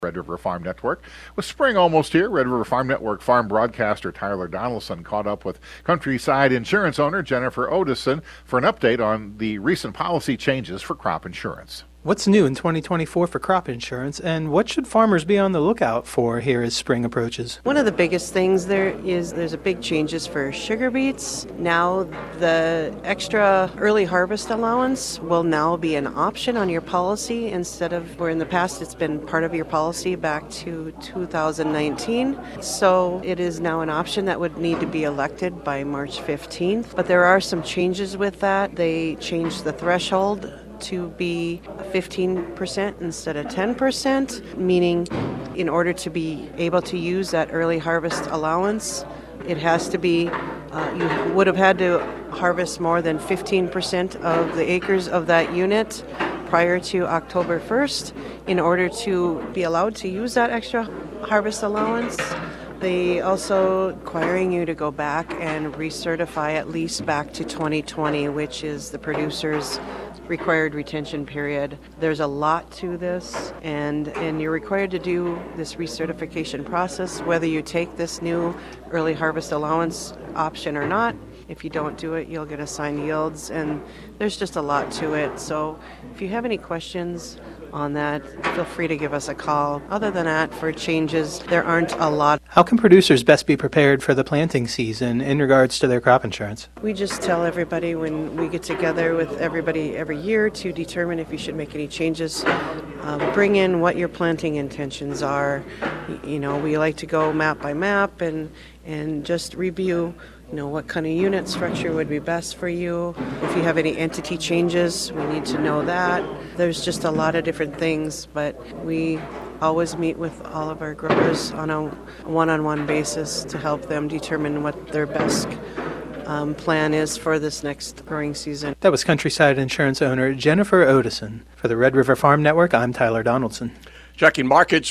Red River Farm Network. With spring almost here, Red River Farm Network farm broadcaster Tyler Donaldson caught up with Countryside Insurance owner Jennifer Odison for an update on the recent policy changes for crop insurance. What's new in 2024 for crop insurance, and what should farmers be on the lookout for here as spring approaches? One of the biggest things there's a big changes for sugar beets. Now the extra early harvest allowance will now be an option on your policy instead of where in the past it's been part of your policy back to 2019. So it is now an option that would need to be elected by March 15th. But there are some changes with that. They changed the threshold to be 15% instead of 10%, meaning in order to be able to use that early harvest allowance, it has to be, you would have had to harvest more than 15% of the acres of that unit prior to October 1st in order to be allowed to use that extra harvest allowance. They also requiring you to go back and recertify at least back to 2020, which is the producer's required retention period. There's a lot to this, and you're required to do this recertification process, whether you take this new early harvest allowance option or not. If you don't do it, you'll get assigned yields, and there's just a lot to it. So if you have any questions on that, feel free to give us a call. Other than that, for changes, there aren't a lot. How can producers best be prepared for the planting season in regards to their crop insurance? We just tell everybody when we get together with everybody every year to determine if you should make any changes. Bring in what your planting intentions are. You know, we like to go map by map and just review what kind of unit structure would be best for you. If you have any entity changes, we need to know that. There's just a lot of different things, but we always meet with all of our growers on a one-on-one basis to help them determine what their best plan is for this next growing season. That was Countryside Insurance owner Jennifer Odison. For the Red River Farm Network, I'm Tyler Donaldson. Checking markets